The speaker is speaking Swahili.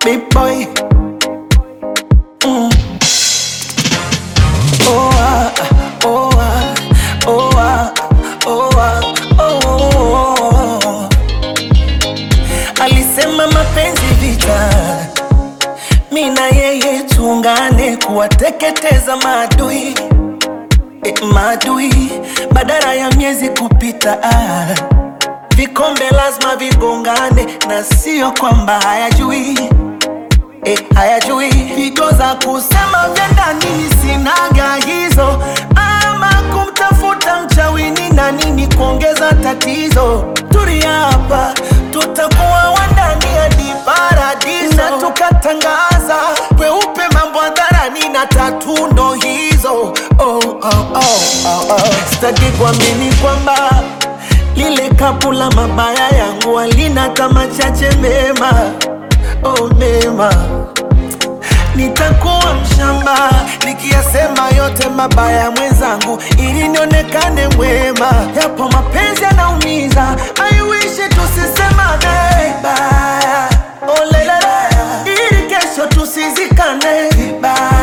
big boy. Oh ah, oh ah, oh ah, oh ah, oh. Alisema mapenzi vita, mimi na yeye tuungane kuwateketeza maadui, maadui badala ya miezi kupita. Vikombe lazima vigongane na sio kwamba hayajui, hayajui. Higo za kusema vya ndani sinaga hizo, ama kumtafuta mchawini na nini kuongeza tatizo. Tulia hapa, tutakuwa wandani hadi paradiso, na tukatangaza weupe mambo hadharani na tatu ndo hizo. Sitaki kuamini kwamba lile kapu la mabaya yangu halina kama chache mema, mema. Nitakuwa mshamba nikiyasema yote mabaya mwenzangu ili nionekane mwema. Yapo mapenzi yanaumiza, I wish tusisemane vibaya, ili kesho tusizikane vibaya.